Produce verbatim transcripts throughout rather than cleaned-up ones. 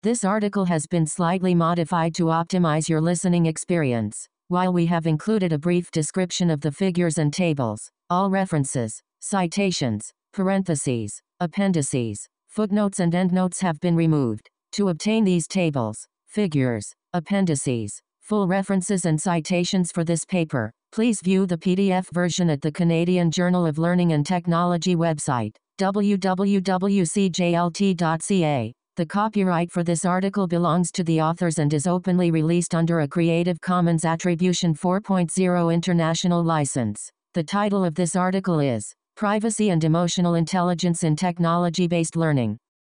This article has been slightly modified to optimize your listening experience. While we have included a brief description of the figures and tables, all references, citations, parentheses, appendices, footnotes and endnotes have been removed. To obtain these tables, figures, appendices, full references and citations for this paper, please view the P D F version at the Canadian Journal of Learning and Technology website, w w w dot c j l t dot c a. The copyright for this article belongs to the authors and is openly released under a Creative Commons Attribution four point oh International License. The title of this article is Privacy and Emotional Intelligence in Technology-Based Learning.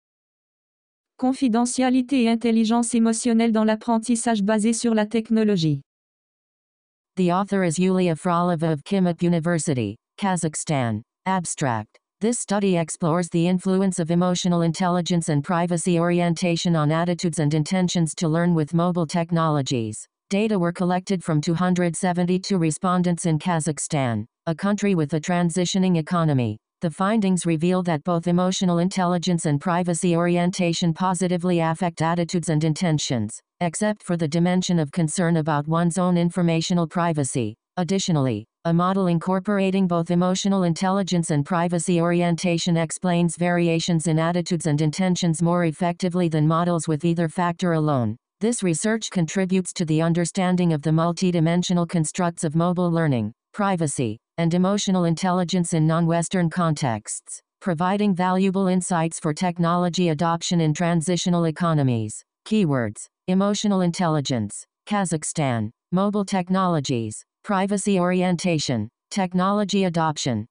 Confidentialité et intelligence émotionnelle dans l'apprentissage basé sur la technologie. The author is Yulia Frolova of Kimit University, Kazakhstan. Abstract. This study explores the influence of emotional intelligence and privacy orientation on attitudes and intentions to learn with mobile technologies. Data were collected from two hundred seventy-two respondents in Kazakhstan, a country with a transitioning economy. The findings reveal that both emotional intelligence and privacy orientation positively affect attitudes and intentions, except for the dimension of concern about one's own informational privacy. Additionally, a model incorporating both emotional intelligence and privacy orientation explains variations in attitudes and intentions more effectively than models with either factor alone. This research contributes to the understanding of the multidimensional constructs of mobile learning, privacy, and emotional intelligence in non-Western contexts, providing valuable insights for technology adoption in transitional economies. Keywords: emotional intelligence, Kazakhstan, mobile technologies, privacy orientation, technology adoption.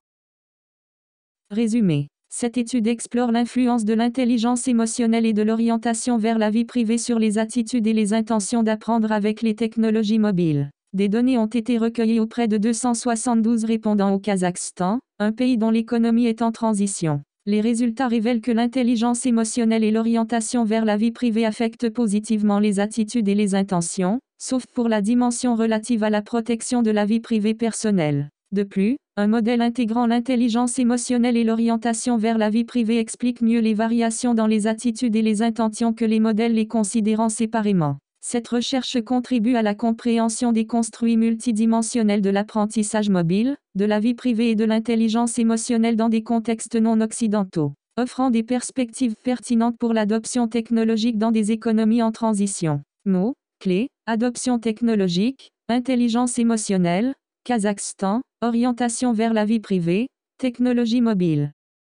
Résumé. Cette étude explore l'influence de l'intelligence émotionnelle et de l'orientation vers la vie privée sur les attitudes et les intentions d'apprendre avec les technologies mobiles. Des données ont été recueillies auprès de deux cent soixante-douze répondants au Kazakhstan, un pays dont l'économie est en transition. Les résultats révèlent que l'intelligence émotionnelle et l'orientation vers la vie privée affectent positivement les attitudes et les intentions, sauf pour la dimension relative à la protection de la vie privée personnelle. De plus, un modèle intégrant l'intelligence émotionnelle et l'orientation vers la vie privée explique mieux les variations dans les attitudes et les intentions que les modèles les considérant séparément. Cette recherche contribue à la compréhension des construits multidimensionnels de l'apprentissage mobile, de la vie privée et de l'intelligence émotionnelle dans des contextes non occidentaux, offrant des perspectives pertinentes pour l'adoption technologique dans des économies en transition. Mots, clés, adoption technologique, intelligence émotionnelle, Kazakhstan, orientation vers la vie privée, technologie mobile.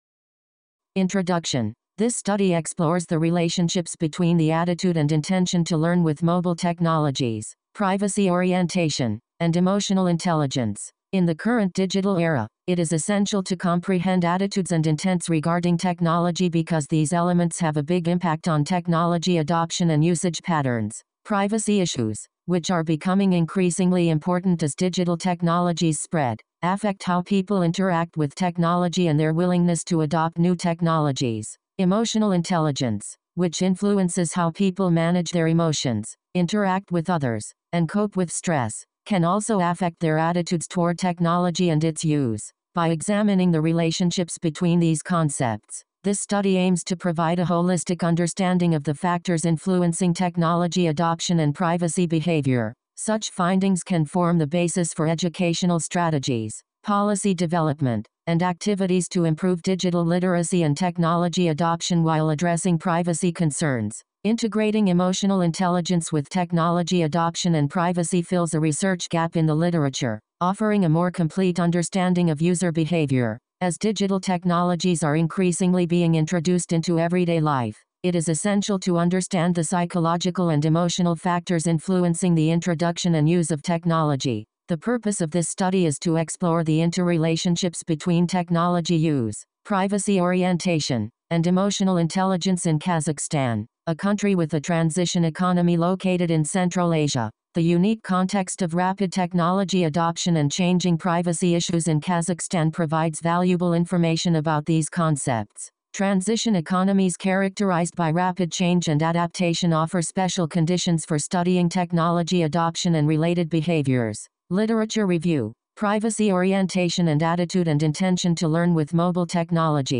Introduction. This study explores the relationships between the attitude and intention to learn with mobile technologies, privacy orientation, and emotional intelligence. In the current digital era, it is essential to comprehend attitudes and intents regarding technology because these elements have a big impact on technology adoption and usage patterns. Privacy issues, which are becoming increasingly important as digital technologies spread, affect how people interact with technology and their willingness to adopt new technologies. Emotional intelligence, which influences how people manage their emotions, interact with others, and cope with stress, can also affect their attitudes toward technology and its use. By examining the relationships between these concepts, this study aims to provide a holistic understanding of the factors influencing technology adoption and privacy behavior. Such findings can form the basis for educational strategies, policy development, and activities to improve digital literacy and technology adoption while addressing privacy concerns. Integrating emotional intelligence with technology adoption and privacy fills a research gap in the literature, offering a more complete understanding of user behavior. As digital technologies are increasingly being introduced into everyday life, it is essential to understand the psychological and emotional factors influencing the introduction and use of technology. The purpose of this study is to explore the interrelationships between technology use, privacy orientation, and emotional intelligence in Kazakhstan, a country with a transition economy located in Central Asia. The unique context of rapid technology adoption and changing privacy issues in Kazakhstan provides valuable information about these concepts. Transition economies characterized by rapid change and adaptation offer special conditions for studying technology adoption and related behaviors. Literature review. Privacy orientation and attitude and intention to learn with mobile technologies.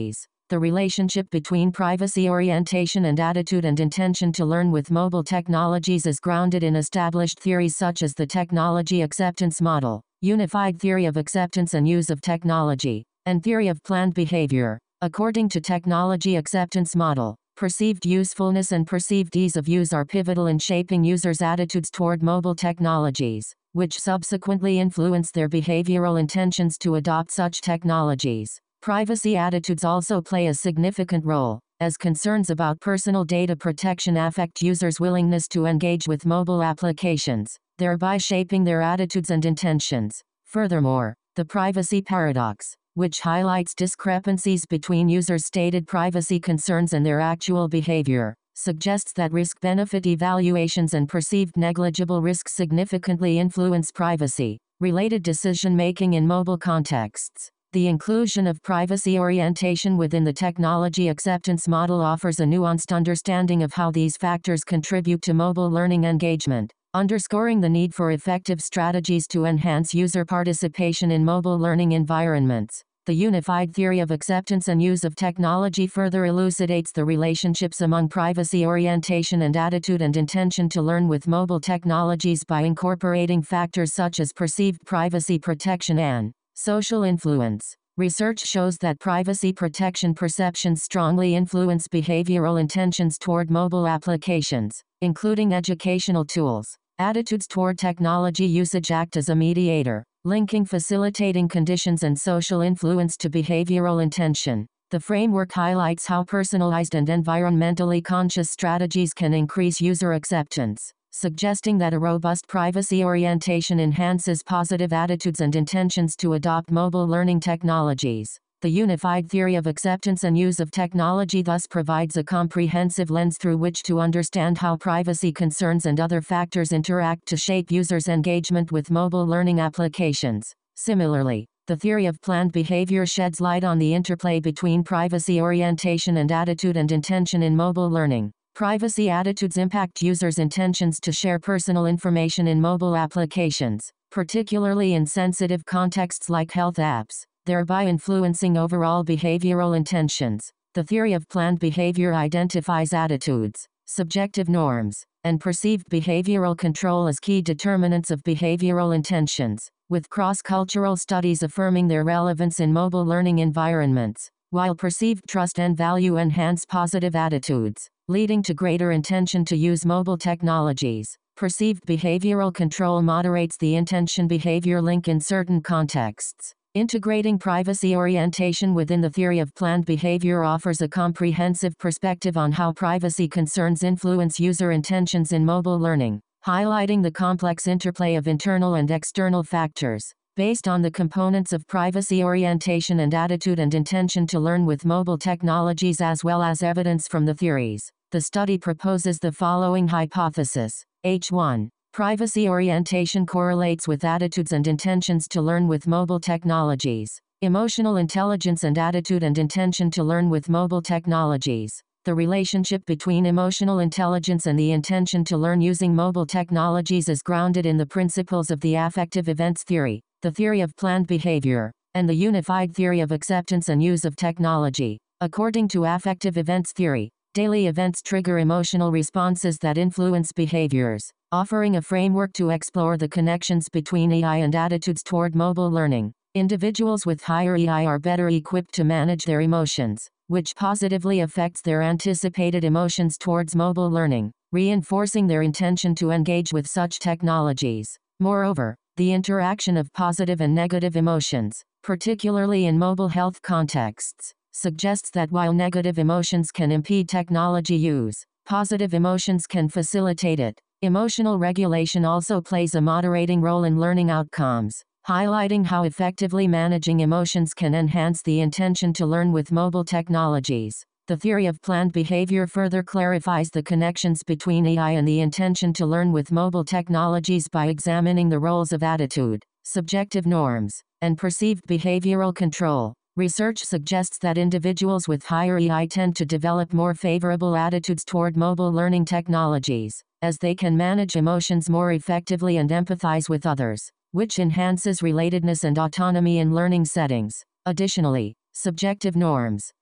The relationship between privacy orientation and attitude and intention to learn with mobile technologies is grounded in established theories such as the technology acceptance model, unified theory of acceptance and use of technology, and theory of planned behavior. According to technology acceptance model, perceived usefulness and perceived ease of use are pivotal in shaping users' attitudes toward mobile technologies, which subsequently influence their behavioral intentions to adopt such technologies. Privacy attitudes also play a significant role, as concerns about personal data protection affect users' willingness to engage with mobile applications, thereby shaping their attitudes and intentions. Furthermore, the privacy paradox, which highlights discrepancies between users' stated privacy concerns and their actual behavior, suggests that risk-benefit evaluations and perceived negligible risks significantly influence privacy-related decision-making in mobile contexts. The inclusion of privacy orientation within the technology acceptance model offers a nuanced understanding of how these factors contribute to mobile learning engagement, underscoring the need for effective strategies to enhance user participation in mobile learning environments. The unified theory of acceptance and use of technology further elucidates the relationships among privacy orientation and attitude and intention to learn with mobile technologies by incorporating factors such as perceived privacy protection and social influence. Research shows that privacy protection perceptions strongly influence behavioral intentions toward mobile applications, including educational tools. Attitudes toward technology usage act as a mediator, linking facilitating conditions and social influence to behavioral intention. The framework highlights how personalized and environmentally conscious strategies can increase user acceptance, suggesting that a robust privacy orientation enhances positive attitudes and intentions to adopt mobile learning technologies. The unified theory of acceptance and use of technology thus provides a comprehensive lens through which to understand how privacy concerns and other factors interact to shape users' engagement with mobile learning applications. Similarly, the theory of planned behavior sheds light on the interplay between privacy orientation and attitude and intention in mobile learning. Privacy attitudes impact users' intentions to share personal information in mobile applications, particularly in sensitive contexts like health apps, thereby influencing overall behavioral intentions. The theory of planned behavior identifies attitudes, subjective norms, and perceived behavioral control as key determinants of behavioral intentions, with cross-cultural studies affirming their relevance in mobile learning environments, while perceived trust and value enhance positive attitudes, leading to greater intention to use mobile technologies. Perceived behavioral control moderates the intention-behavior link in certain contexts. Integrating privacy orientation within the theory of planned behavior offers a comprehensive perspective on how privacy concerns influence user intentions in mobile learning, highlighting the complex interplay of internal and external factors. Based on the components of privacy orientation and attitude and intention to learn with mobile technologies as well as evidence from the theories, the study proposes the following hypothesis. H one. Privacy orientation correlates with attitudes and intentions to learn with mobile technologies. Emotional intelligence and attitude and intention to learn with mobile technologies. The relationship between emotional intelligence and the intention to learn using mobile technologies is grounded in the principles of the affective events theory, the theory of planned behavior, and the unified theory of acceptance and use of technology. According to affective events theory, daily events trigger emotional responses that influence behaviors, offering a framework to explore the connections between E I and attitudes toward mobile learning. Individuals with higher E I are better equipped to manage their emotions, which positively affects their anticipated emotions towards mobile learning, reinforcing their intention to engage with such technologies. Moreover, the interaction of positive and negative emotions, particularly in mobile health contexts, suggests that while negative emotions can impede technology use, positive emotions can facilitate it. Emotional regulation also plays a moderating role in learning outcomes, highlighting how effectively managing emotions can enhance the intention to learn with mobile technologies. The theory of planned behavior further clarifies the connections between E I and the intention to learn with mobile technologies by examining the roles of attitude, subjective norms, and perceived behavioral control. Research suggests that individuals with higher E I tend to develop more favorable attitudes toward mobile learning technologies, as they can manage emotions more effectively and empathize with others, which enhances relatedness and autonomy in learning settings. Additionally, subjective norms,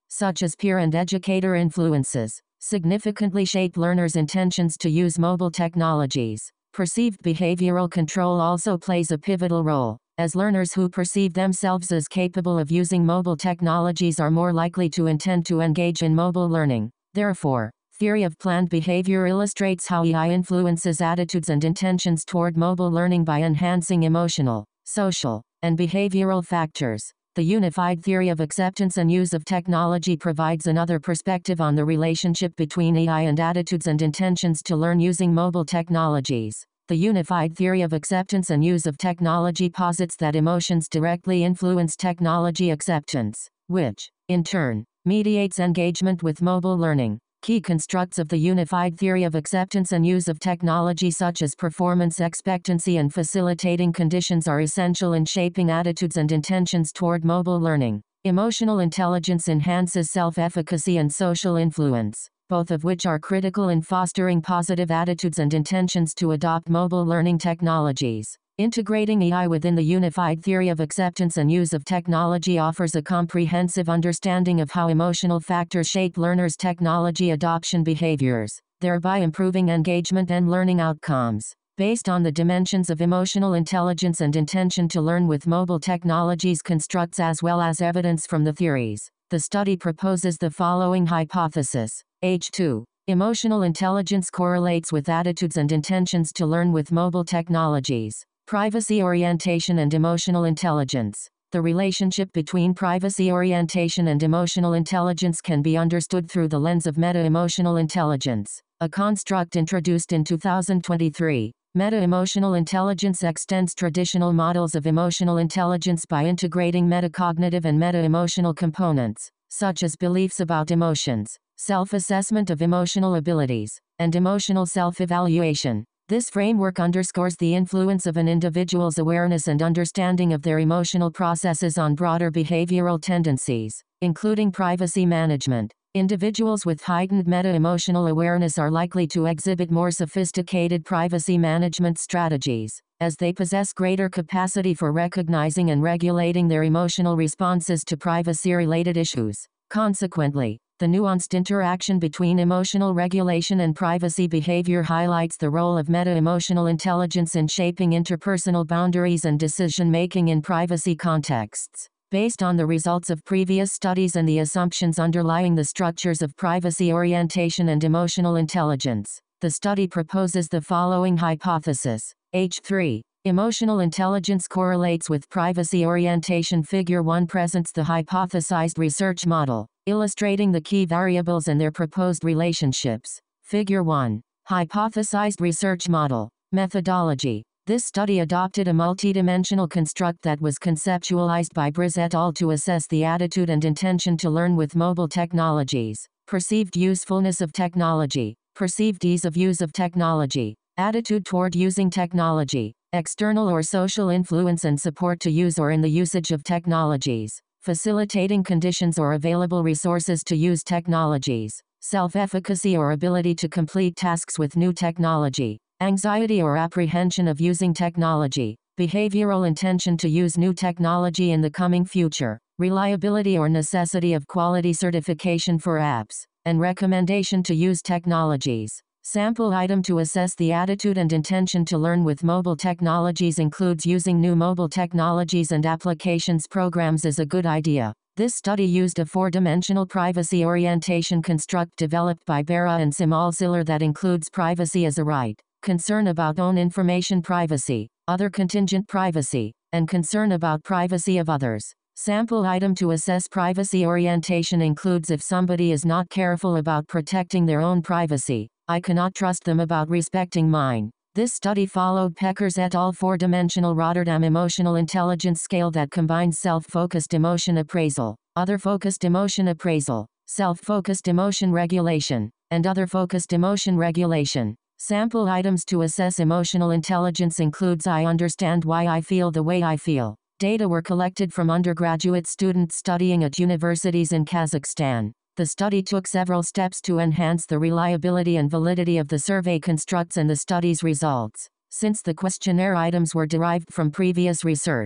such as peer and educator influences, significantly shape learners' intentions to use mobile technologies. Perceived behavioral control also plays a pivotal role, as learners who perceive themselves as capable of using mobile technologies are more likely to intend to engage in mobile learning. Therefore, theory of planned behavior illustrates how A I influences attitudes and intentions toward mobile learning by enhancing emotional, social, and behavioral factors. The unified theory of acceptance and use of technology provides another perspective on the relationship between A I and attitudes and intentions to learn using mobile technologies. The unified theory of acceptance and use of technology posits that emotions directly influence technology acceptance, which, in turn, mediates engagement with mobile learning. Key constructs of the unified theory of acceptance and use of technology such as performance expectancy and facilitating conditions are essential in shaping attitudes and intentions toward mobile learning. Emotional intelligence enhances self-efficacy and social influence, both of which are critical in fostering positive attitudes and intentions to adopt mobile learning technologies. Integrating A I within the unified theory of acceptance and use of technology offers a comprehensive understanding of how emotional factors shape learners' technology adoption behaviors, thereby improving engagement and learning outcomes. Based on the dimensions of emotional intelligence and intention to learn with mobile technologies constructs as well as evidence from the theories, the study proposes the following hypothesis. H two. Emotional intelligence correlates with attitudes and intentions to learn with mobile technologies. Privacy orientation and emotional intelligence. The relationship between privacy orientation and emotional intelligence can be understood through the lens of meta-emotional intelligence, a construct introduced in two thousand twenty-three. Meta-emotional intelligence extends traditional models of emotional intelligence by integrating metacognitive and meta-emotional components, such as beliefs about emotions, self-assessment of emotional abilities, and emotional self-evaluation. This framework underscores the influence of an individual's awareness and understanding of their emotional processes on broader behavioral tendencies, including privacy management. Individuals with heightened meta-emotional awareness are likely to exhibit more sophisticated privacy management strategies, as they possess greater capacity for recognizing and regulating their emotional responses to privacy-related issues. Consequently, the nuanced interaction between emotional regulation and privacy behavior highlights the role of meta-emotional intelligence in shaping interpersonal boundaries and decision-making in privacy contexts. Based on the results of previous studies and the assumptions underlying the structures of privacy orientation and emotional intelligence, the study proposes the following hypothesis. H three. Emotional intelligence correlates with privacy orientation. Figure one presents the hypothesized research model, illustrating the key variables and their proposed relationships. Figure one. Hypothesized research model. Methodology. This study adopted a multidimensional construct that was conceptualized by Briz et al. To assess the attitude and intention to learn with mobile technologies, perceived usefulness of technology, perceived ease of use of technology, attitude toward using technology, external or social influence and support to use or in the usage of technologies, facilitating conditions or available resources to use technologies, self-efficacy or ability to complete tasks with new technology, anxiety or apprehension of using technology, behavioral intention to use new technology in the coming future, reliability or necessity of quality certification for apps, and recommendation to use technologies. Sample item to assess the attitude and intention to learn with mobile technologies includes using new mobile technologies and applications programs is a good idea. This study used a four-dimensional privacy orientation construct developed by Bera and Simal-Siller that includes privacy as a right, concern about own information privacy, other contingent privacy, and concern about privacy of others. Sample item to assess privacy orientation includes if somebody is not careful about protecting their own privacy, I cannot trust them about respecting mine. This study followed Peckers et al. Four-dimensional Rotterdam emotional intelligence scale that combines self-focused emotion appraisal, other-focused emotion appraisal, self-focused emotion regulation, and other-focused emotion regulation. Sample items to assess emotional intelligence includes I understand why I feel the way I feel. Data were collected from undergraduate students studying at universities in Kazakhstan. The study took several steps to enhance the reliability and validity of the survey constructs and the study's results. Since the questionnaire items were derived from previous research,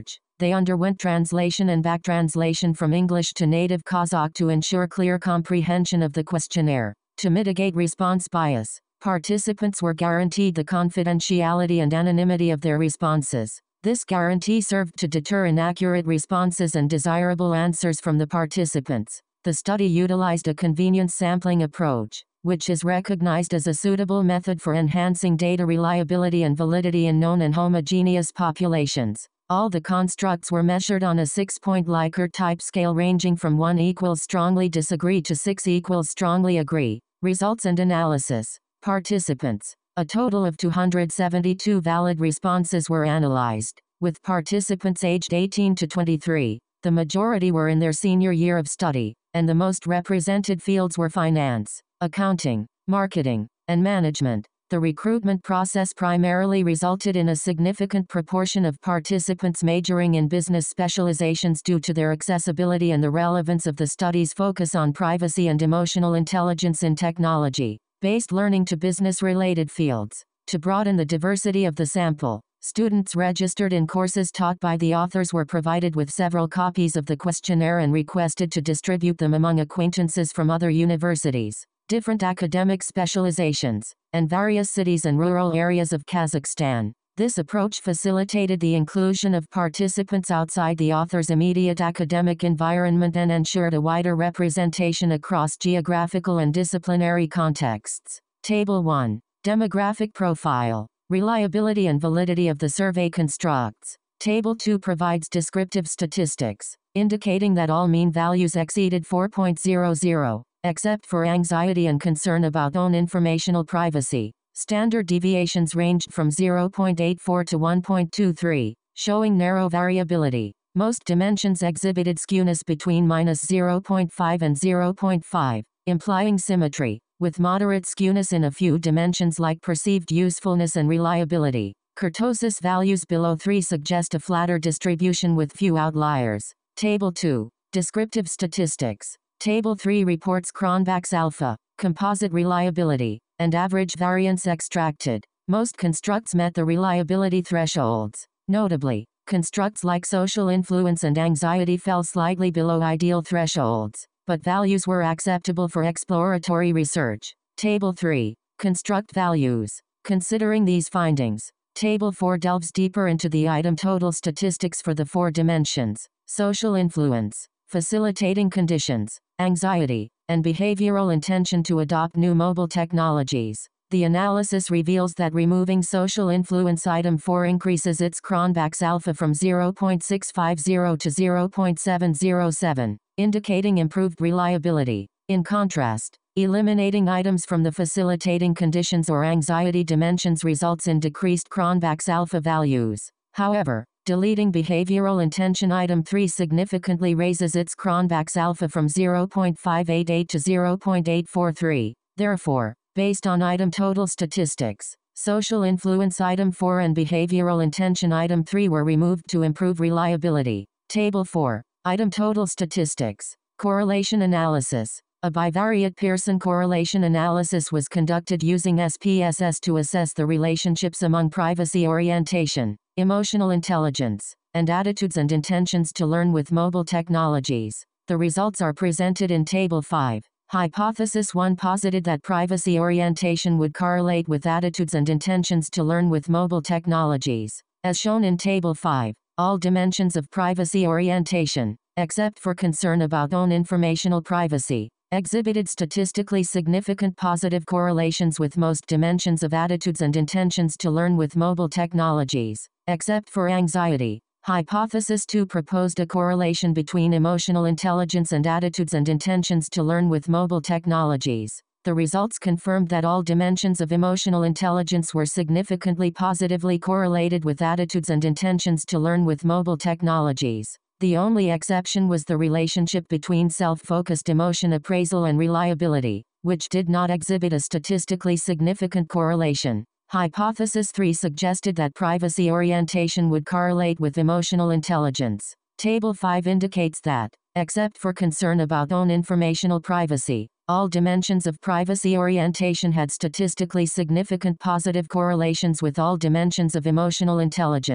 They underwent translation and back-translation from English to native Kazakh to ensure clear comprehension of the questionnaire. To mitigate response bias, participants were guaranteed the confidentiality and anonymity of their responses. This guarantee served to deter inaccurate responses and desirable answers from the participants. The study utilized a convenience sampling approach, which is recognized as a suitable method for enhancing data reliability and validity in known and homogeneous populations. All the constructs were measured on a six-point Likert type scale ranging from one equals strongly disagree to six equals strongly agree. Results and analysis. Participants. A total of two hundred seventy-two valid responses were analyzed, with participants aged eighteen to twenty-three. The majority were in their senior year of study, and the most represented fields were finance, accounting, marketing, and management. The recruitment process primarily resulted in a significant proportion of participants majoring in business specializations due to their accessibility and the relevance of the study's focus on privacy and emotional intelligence in technology-based learning to business-related fields. To broaden the diversity of the sample, students registered in courses taught by the authors were provided with several copies of the questionnaire and requested to distribute them among acquaintances from other universities, different academic specializations, and various cities and rural areas of Kazakhstan. This approach facilitated the inclusion of participants outside the author's immediate academic environment and ensured a wider representation across geographical and disciplinary contexts. Table one. Demographic profile. Reliability and validity of the survey constructs. Table two provides descriptive statistics, indicating that all mean values exceeded four point zero zero, except for anxiety and concern about own informational privacy. Standard deviations ranged from zero point eight four to one point two three, showing narrow variability. Most dimensions exhibited skewness between minus zero point five and zero point five, implying symmetry, with moderate skewness in a few dimensions like perceived usefulness and reliability. Kurtosis values below three suggest a flatter distribution with few outliers. Table two. Descriptive statistics. Table three reports Cronbach's alpha, composite reliability, and average variance extracted. Most constructs met the reliability thresholds. Notably, constructs like social influence and anxiety fell slightly below ideal thresholds, but values were acceptable for exploratory research. Table three. Construct values. Considering these findings, Table four delves deeper into the item total statistics for the four dimensions: social influence, facilitating conditions, anxiety, and behavioral intention to adopt new mobile technologies. The analysis reveals that removing social influence item four increases its Cronbach's alpha from zero point six five zero to zero point seven zero seven, indicating improved reliability. In contrast, eliminating items from the facilitating conditions or anxiety dimensions results in decreased Cronbach's alpha values. However, deleting behavioral intention item three significantly raises its Cronbach's alpha from zero point five eight eight to zero point eight four three. Therefore, based on item total statistics, social influence item four and behavioral intention item three were removed to improve reliability. Table four. Item total statistics. Correlation analysis. A bivariate Pearson correlation analysis was conducted using S P S S to assess the relationships among privacy orientation, emotional intelligence, and attitudes and intentions to learn with mobile technologies. The results are presented in Table five. Hypothesis one posited that privacy orientation would correlate with attitudes and intentions to learn with mobile technologies. As shown in Table five, all dimensions of privacy orientation, except for concern about own informational privacy, exhibited statistically significant positive correlations with most dimensions of attitudes and intentions to learn with mobile technologies, except for anxiety. Hypothesis two proposed a correlation between emotional intelligence and attitudes and intentions to learn with mobile technologies. The results confirmed that all dimensions of emotional intelligence were significantly positively correlated with attitudes and intentions to learn with mobile technologies. The only exception was the relationship between self-focused emotion appraisal and reliability, which did not exhibit a statistically significant correlation. Hypothesis three suggested that privacy orientation would correlate with emotional intelligence. Table five indicates that, except for concern about own informational privacy, all dimensions of privacy orientation had statistically significant positive correlations with all dimensions of emotional intelligence.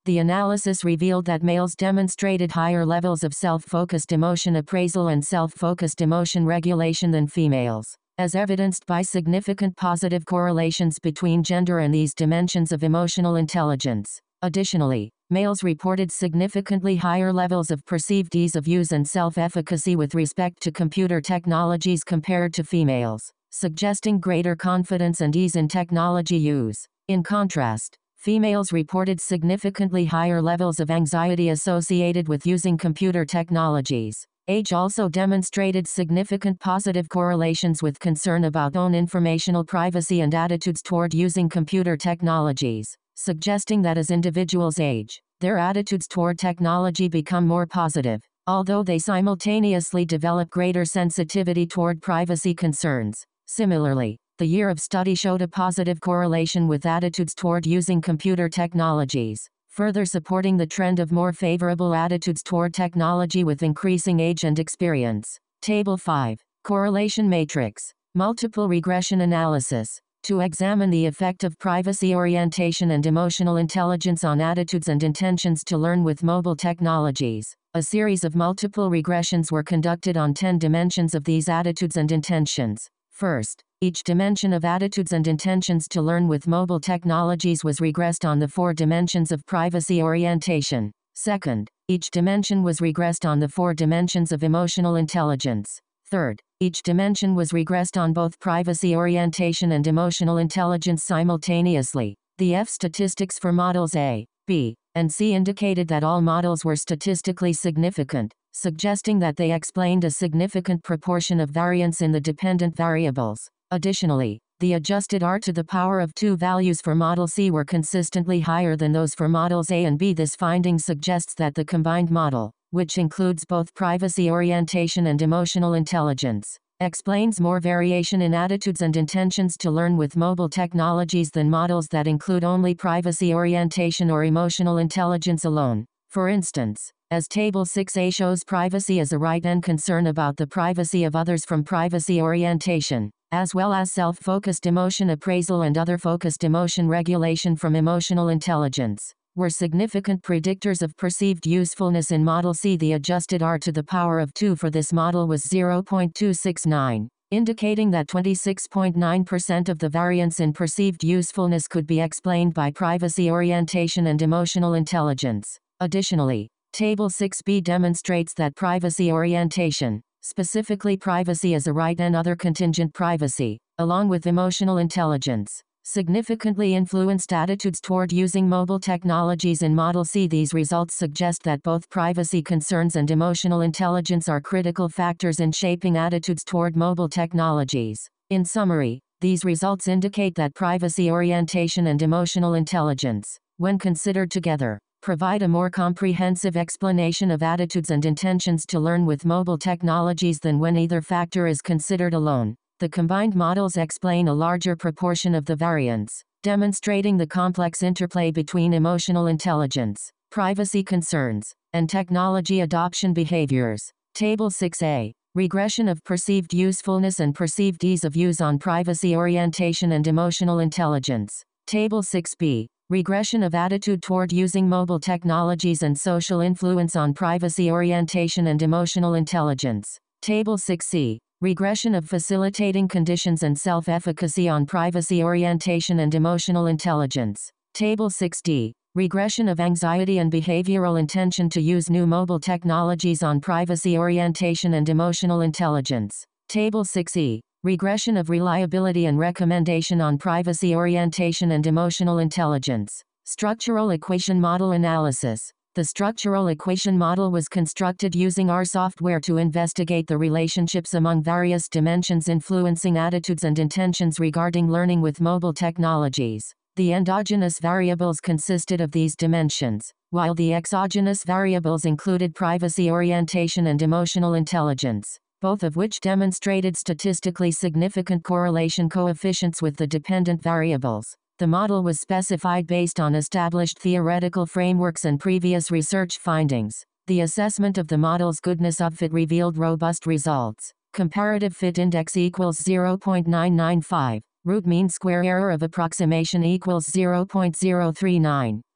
The analysis revealed that males demonstrated higher levels of self-focused emotion appraisal and self-focused emotion regulation than females, as evidenced by significant positive correlations between gender and these dimensions of emotional intelligence. Additionally, males reported significantly higher levels of perceived ease of use and self-efficacy with respect to computer technologies compared to females, suggesting greater confidence and ease in technology use. In contrast, females reported significantly higher levels of anxiety associated with using computer technologies. Age also demonstrated significant positive correlations with concern about own informational privacy and attitudes toward using computer technologies, suggesting that as individuals age, their attitudes toward technology become more positive, although they simultaneously develop greater sensitivity toward privacy concerns. Similarly, the year of study showed a positive correlation with attitudes toward using computer technologies, further supporting the trend of more favorable attitudes toward technology with increasing age and experience. Table five. Correlation Matrix. Multiple regression analysis. To examine the effect of privacy orientation and emotional intelligence on attitudes and intentions to learn with mobile technologies, a series of multiple regressions were conducted on ten dimensions of these attitudes and intentions. First, each dimension of attitudes and intentions to learn with mobile technologies was regressed on the four dimensions of privacy orientation. Second, each dimension was regressed on the four dimensions of emotional intelligence. Third, each dimension was regressed on both privacy orientation and emotional intelligence simultaneously. The F statistics for models A, B, and C indicated that all models were statistically significant, suggesting that they explained a significant proportion of variance in the dependent variables. Additionally, the adjusted R to the power of two values for model C were consistently higher than those for models A and B. This finding suggests that the combined model, which includes both privacy orientation and emotional intelligence, explains more variation in attitudes and intentions to learn with mobile technologies than models that include only privacy orientation or emotional intelligence alone. For instance, as Table six A shows, privacy is a right and concern about the privacy of others from privacy orientation, as well as self-focused emotion appraisal and other focused emotion regulation from emotional intelligence, were significant predictors of perceived usefulness in Model C. The adjusted R to the power of two for this model was zero point two six nine, indicating that twenty-six point nine percent of the variance in perceived usefulness could be explained by privacy orientation and emotional intelligence. Additionally, Table six B demonstrates that privacy orientation, specifically privacy as a right and other contingent privacy, along with emotional intelligence, significantly influenced attitudes toward using mobile technologies in Model C. These results suggest that both privacy concerns and emotional intelligence are critical factors in shaping attitudes toward mobile technologies. In summary, these results indicate that privacy orientation and emotional intelligence, when considered together, provide a more comprehensive explanation of attitudes and intentions to learn with mobile technologies than when either factor is considered alone. The combined models explain a larger proportion of the variance, demonstrating the complex interplay between emotional intelligence, privacy concerns, and technology adoption behaviors. Table six A. Regression of perceived usefulness and perceived ease of use on privacy orientation and emotional intelligence. Table six B. Regression of attitude toward using mobile technologies and social influence on privacy orientation and emotional intelligence. Table six C. Regression of facilitating conditions and self-efficacy on privacy orientation and emotional intelligence. Table six D. Regression of anxiety and behavioral intention to use new mobile technologies on privacy orientation and emotional intelligence. Table six E. Regression of reliability and recommendation on privacy orientation and emotional intelligence. Structural equation model analysis. The structural equation model was constructed using R software to investigate the relationships among various dimensions influencing attitudes and intentions regarding learning with mobile technologies. The endogenous variables consisted of these dimensions, while the exogenous variables included privacy orientation and emotional intelligence, both of which demonstrated statistically significant correlation coefficients with the dependent variables. The model was specified based on established theoretical frameworks and previous research findings. The assessment of the model's goodness of fit revealed robust results. Comparative fit index equals zero point nine nine five. Root mean square error of approximation equals zero point zero three nine.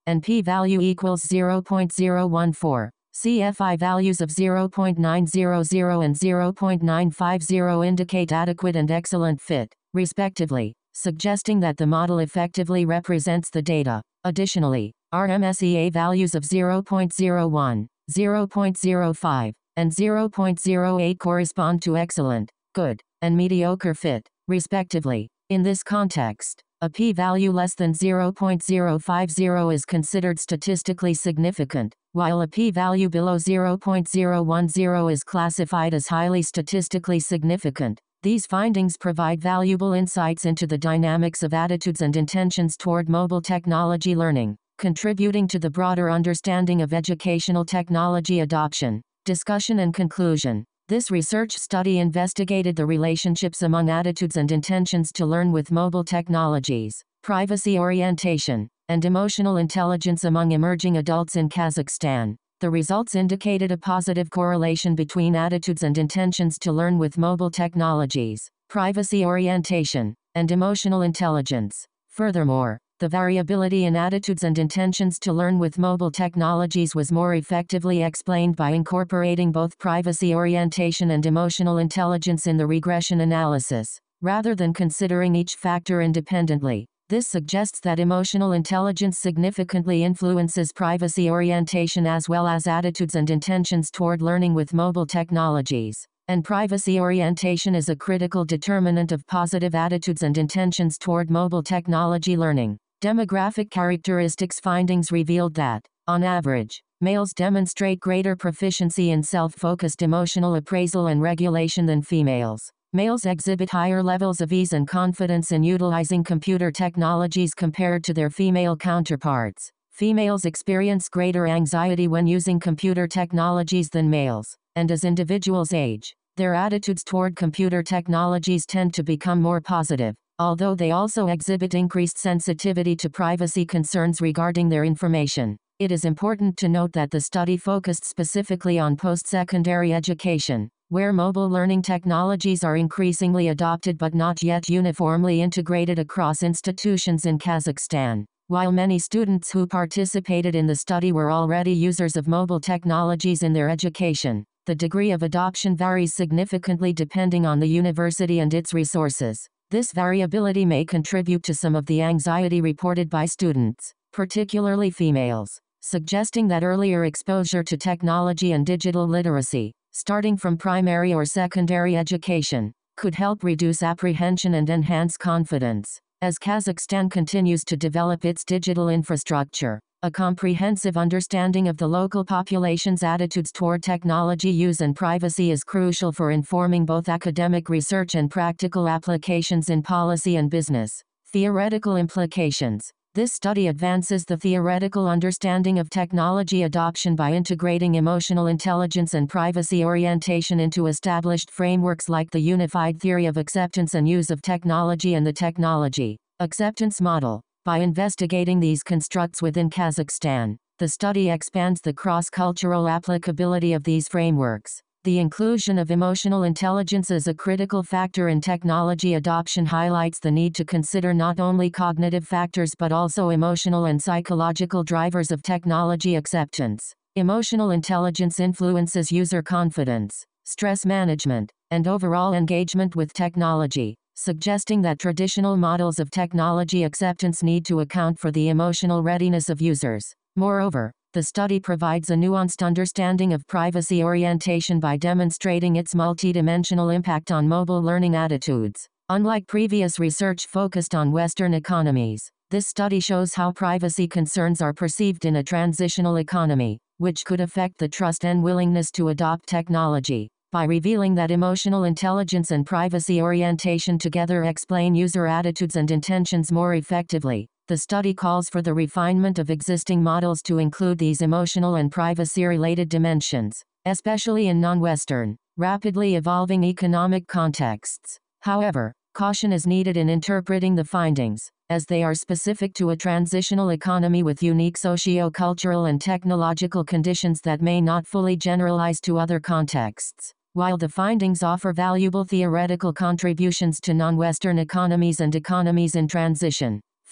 and p-value equals zero point zero one four. C F I values of zero point nine zero zero and zero point nine five zero indicate adequate and excellent fit, respectively, suggesting that the model effectively represents the data. Additionally, R M S E A values of zero point zero one, zero point zero five, and zero point zero eight correspond to excellent, good, and mediocre fit, respectively. In this context, a p-value less than zero point zero five zero is considered statistically significant, while a p-value below zero point zero one zero is classified as highly statistically significant. These findings provide valuable insights into the dynamics of attitudes and intentions toward mobile technology learning, contributing to the broader understanding of educational technology adoption. Discussion and conclusion. This research study investigated the relationships among attitudes and intentions to learn with mobile technologies, privacy orientation, and emotional intelligence among emerging adults in Kazakhstan. The results indicated a positive correlation between attitudes and intentions to learn with mobile technologies, privacy orientation, and emotional intelligence. Furthermore, the variability in attitudes and intentions to learn with mobile technologies was more effectively explained by incorporating both privacy orientation and emotional intelligence in the regression analysis, rather than considering each factor independently. This suggests that emotional intelligence significantly influences privacy orientation as well as attitudes and intentions toward learning with mobile technologies. And privacy orientation is a critical determinant of positive attitudes and intentions toward mobile technology learning. Demographic characteristics findings revealed that, on average, males demonstrate greater proficiency in self-focused emotional appraisal and regulation than females. Males exhibit higher levels of ease and confidence in utilizing computer technologies compared to their female counterparts. Females experience greater anxiety when using computer technologies than males, and as individuals age, their attitudes toward computer technologies tend to become more positive, although they also exhibit increased sensitivity to privacy concerns regarding their information. It is important to note that the study focused specifically on post-secondary education, where mobile learning technologies are increasingly adopted but not yet uniformly integrated across institutions in Kazakhstan. While many students who participated in the study were already users of mobile technologies in their education, the degree of adoption varies significantly depending on the university and its resources. This variability may contribute to some of the anxiety reported by students, particularly females, suggesting that earlier exposure to technology and digital literacy, starting from primary or secondary education, could help reduce apprehension and enhance confidence. As Kazakhstan continues to develop its digital infrastructure, a comprehensive understanding of the local population's attitudes toward technology use and privacy is crucial for informing both academic research and practical applications in policy and business. Theoretical implications. This study advances the theoretical understanding of technology adoption by integrating emotional intelligence and privacy orientation into established frameworks like the Unified Theory of Acceptance and Use of Technology and the Technology Acceptance Model. By investigating these constructs within Kazakhstan, the study expands the cross-cultural applicability of these frameworks. The inclusion of emotional intelligence as a critical factor in technology adoption highlights the need to consider not only cognitive factors but also emotional and psychological drivers of technology acceptance. Emotional intelligence influences user confidence, stress management, and overall engagement with technology, suggesting that traditional models of technology acceptance need to account for the emotional readiness of users. Moreover, the study provides a nuanced understanding of privacy orientation by demonstrating its multidimensional impact on mobile learning attitudes. Unlike previous research focused on Western economies, this study shows how privacy concerns are perceived in a transitional economy, which could affect the trust and willingness to adopt technology. By revealing that emotional intelligence and privacy orientation together explain user attitudes and intentions more effectively, the study calls for the refinement of existing models to include these emotional and privacy-related dimensions, especially in non-Western, rapidly evolving economic contexts. However, caution is needed in interpreting the findings, as they are specific to a transitional economy with unique socio-cultural and technological conditions that may not fully generalize to other contexts. While the findings offer valuable theoretical contributions to non-Western economies and economies in transition,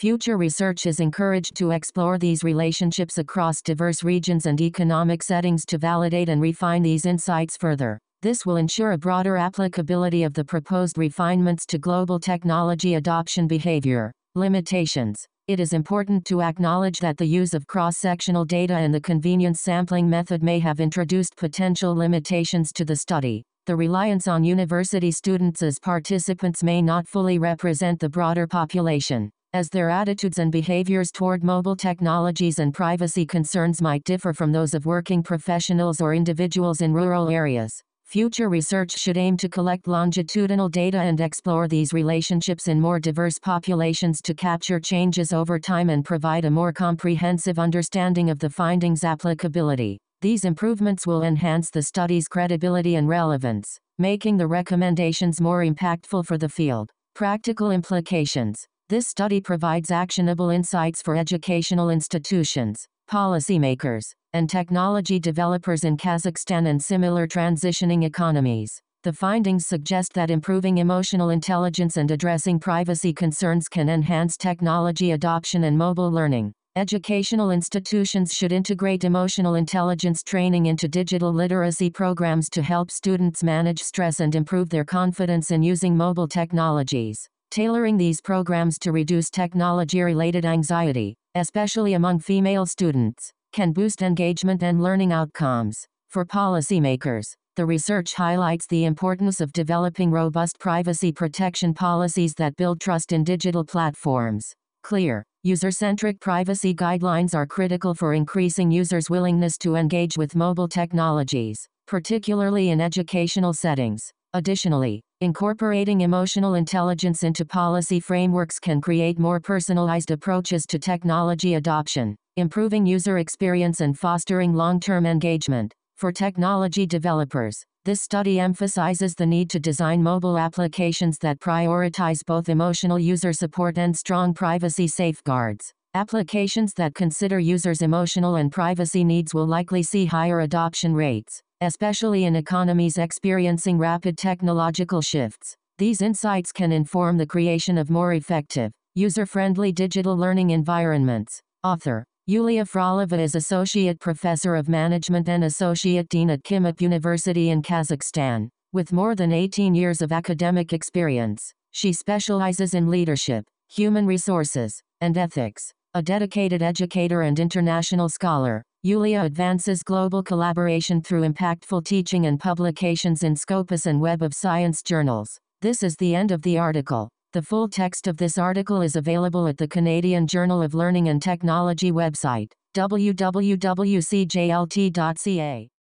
Future research is encouraged to explore these relationships across diverse regions and economic settings to validate and refine these insights further. This will ensure a broader applicability of the proposed refinements to global technology adoption behavior. Limitations. It is important to acknowledge that the use of cross-sectional data and the convenience sampling method may have introduced potential limitations to the study. The reliance on university students as participants may not fully represent the broader population, as their attitudes and behaviors toward mobile technologies and privacy concerns might differ from those of working professionals or individuals in rural areas. Future research should aim to collect longitudinal data and explore these relationships in more diverse populations to capture changes over time and provide a more comprehensive understanding of the findings' applicability. These improvements will enhance the study's credibility and relevance, making the recommendations more impactful for the field. Practical implications. This study provides actionable insights for educational institutions, policymakers, and technology developers in Kazakhstan and similar transitioning economies. The findings suggest that improving emotional intelligence and addressing privacy concerns can enhance technology adoption and mobile learning. Educational institutions should integrate emotional intelligence training into digital literacy programs to help students manage stress and improve their confidence in using mobile technologies. Tailoring these programs to reduce technology-related anxiety, especially among female students, can boost engagement and learning outcomes. For policymakers, the research highlights the importance of developing robust privacy protection policies that build trust in digital platforms. Clear, user-centric privacy guidelines are critical for increasing users' willingness to engage with mobile technologies, particularly in educational settings. Additionally, incorporating emotional intelligence into policy frameworks can create more personalized approaches to technology adoption, improving user experience and fostering long-term engagement. For technology developers, this study emphasizes the need to design mobile applications that prioritize both emotional user support and strong privacy safeguards. Applications that consider users' emotional and privacy needs will likely see higher adoption rates, especially in economies experiencing rapid technological shifts. These insights can inform the creation of more effective, user-friendly digital learning environments. Author Yulia Frolova is Associate Professor of Management and Associate Dean at Kimop University in Kazakhstan. With more than eighteen years of academic experience, she specializes in leadership, human resources, and ethics. A dedicated educator and international scholar, Yulia advances global collaboration through impactful teaching and publications in Scopus and Web of Science journals. This is the end of the article. The full text of this article is available at the Canadian Journal of Learning and Technology website, w w w dot c j l t dot c a.